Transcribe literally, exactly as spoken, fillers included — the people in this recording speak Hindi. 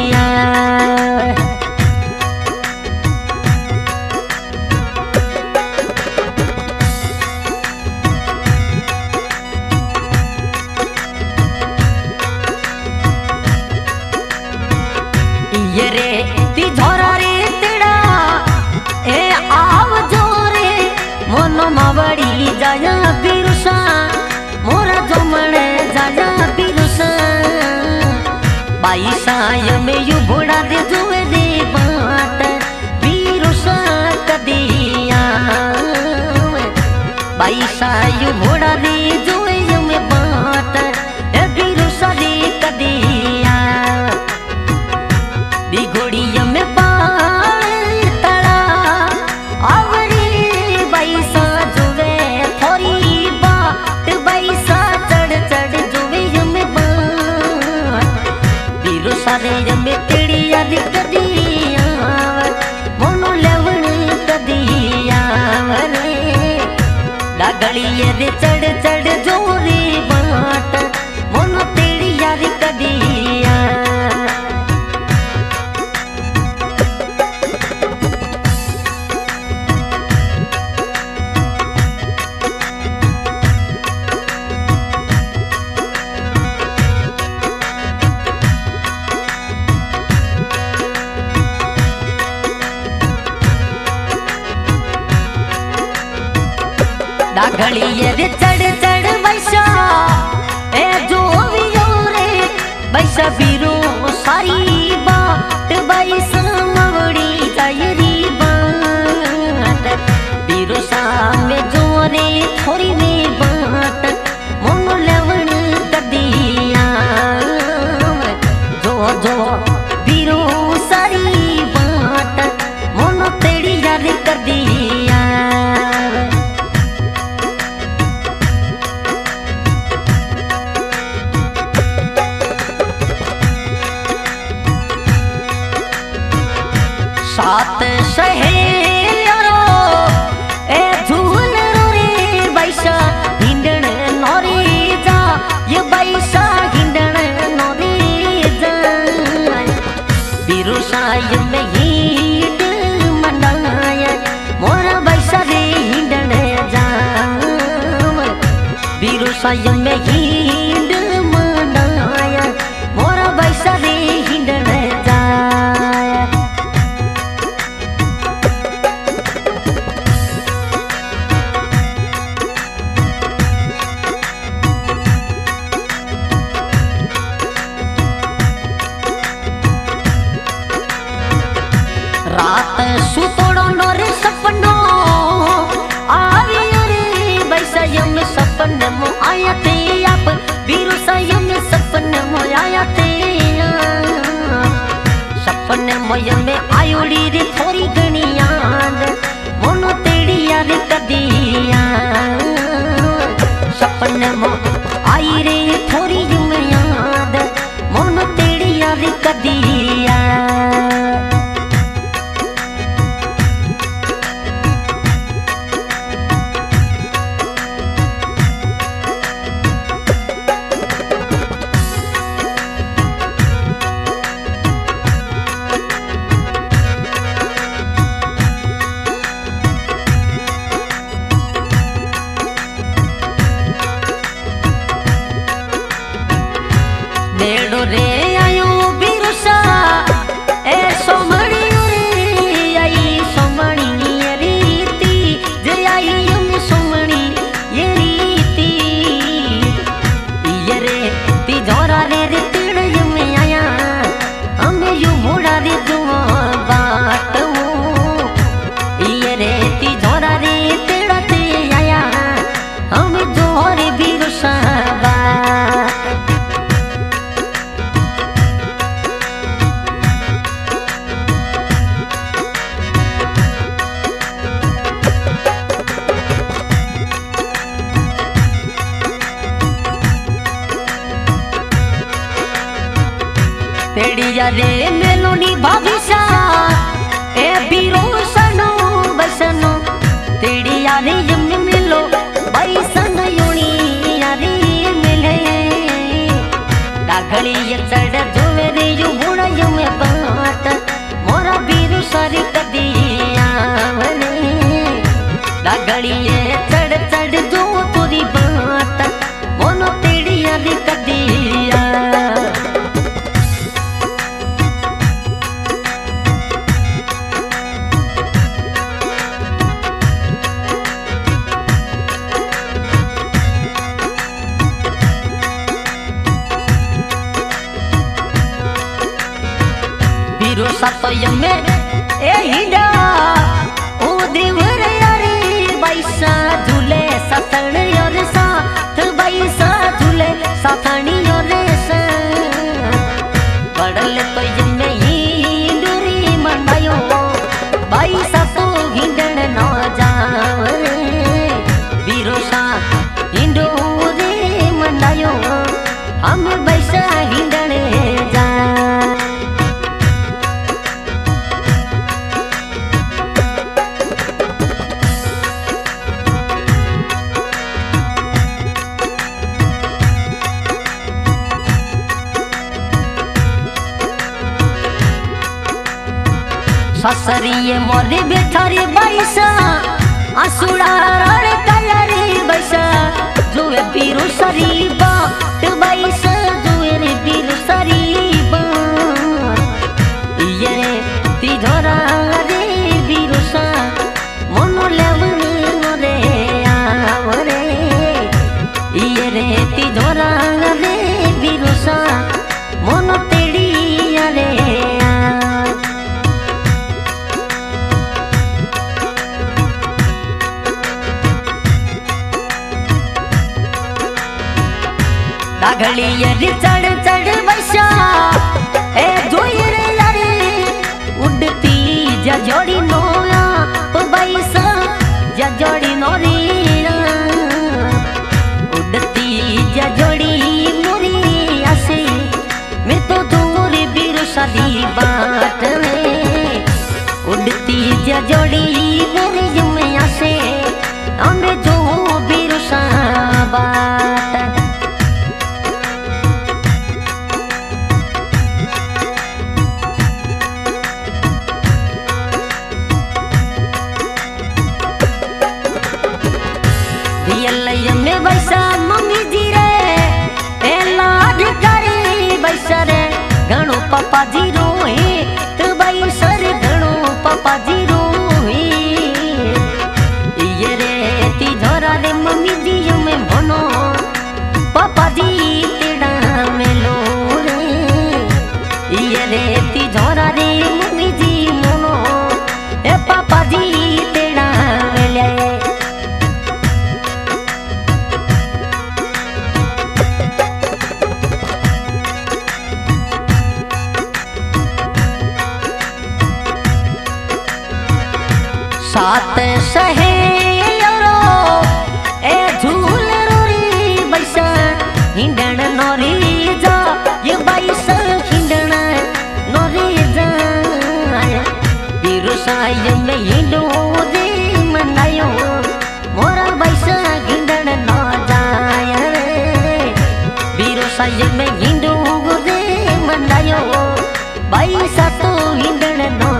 कदिया ये रे ती झोरा रे तेड़ा ए आव जोरे मोनो मावड़ी जाया बिरुसा मोरा जमणे जाया बिरुसा बाई साय में यू बुड़ा दे जुए रे बाट बिरुसा कदिया बाई साय बुड़ा दे जुए में बाट ए बिरुसा रे कदिया बिगोड़िया में बाल तड़ा आवड़ी बैसा जुवे थोड़ी बाट बैसा चढ़ चढ़ जुवे में बाट बिरु सारे में तेड़िया कदिया मोनो लेवन कदिया डागड़िया रे चढ़ चढ़ जोरे बाट मोनो तेड़िया कदिया डागड़िए रे चढ़ चढ़ बैसा ए जो रे बैसा बीरो सारी बाट बैसा मवड़ी जायरी बाट बीरो सामे जोरे थोड़ी में बाट मोनो लेवन कदिया जो जो बीरो सारी बाट मोनो तेड़िया रे कदिया सात सहेलियों ए झूल रे बैसा हिंडण नोरी जा ये बैसा हिंडण नोरी जा बिरु साय में हिंड मनाया मोरा बैसा रे हिंडण जा बिरु साय में हिंड मनाया मोरा बैसा रे हिंडण जा रात सुतोड़ो नोरे सपनो आवियो रे बैसा यम सपन मो आया ते आप बीरु सायम सपन मो आया ते सपन मोय में आयोड़ी रे थोड़ी घणी याद मोनो तेड़िया रे कदिया सपन मो आई रे थोड़ी याद मोनो तेड़िया रे कदिया बेड़ो रे आयो बिरुसा ए सोमणी रे आई सोमणी रीति जे आई यम सोमणी ये रीति ये रे ती जोरा रे रे तिड़ यम आया हमें यू मोड़ा रे जुआ बाट ये रे ती जोरा रे तिड़ ते आया हमें जोरे बिरुसा बाट तेड़िया रे मेलोनी भाभिसा ए बीरो सनो बसनो तेड़िया रे यम मिलो बैसन योनी यारी मिले डागड़ी ये चढ़ जुवे रे यू बुड़ा यम बीरो सातो यमे ए हिंडा ओ देवर यारी बैसा झूले साथण और साथ बैसा झूले साथणी और सा बड़ल तो यमे हिंडूरी मंडायो बैसा तो हिंडण न जावरे बीरो सा हिंडूरी मंडायो हम बैसा हिंडण जा ससरिये मोरे बेठारी बैसा आसुड़ा रण कलरी बैसा जुए बीरू सरी बाट बैसा जुए रे बीरू सरी बाट ये रे तिधरा रे बीरू सा मनो लेवन रे आवरे ये रे तिधरा रे बीरू सा मनो तेड़ी रे दागली यरी चढ़ चढ़ बैसा ए जोयर यारी उड़ती जजोड़ी नोया तो बैसा जजोड़ी नोरिया उड़ती जजोड़ी मोरी आसे मैं तो दूर बीरू सदी बाट में उड़ती जजोड़ी मोरी जुमे आसे हमें जो बीरू सा बाट में बैसा मम्मी जी रे ए लाड करे बैसा रे घणो पापा जी रोए तो बैसा रे घणो पापा जी रोए ये रे ती झोरा रे मम्मी जी में मनो पापा जी तेड़ा में लो रे ये रे ती झोरा रे मम्मी जी मनो ए पापा जी तेड़ा में ले सात सहेलो ए झूल रोरी बैसा हिंडण नोरी जा ये बैसा हिंडण नोरी जा बीरू साय में हिंडू दे मनायो मोरा बैसा हिंडण न जाय रे बीरू साय में हिंडू दे मनायो बैसा तो हिंडण न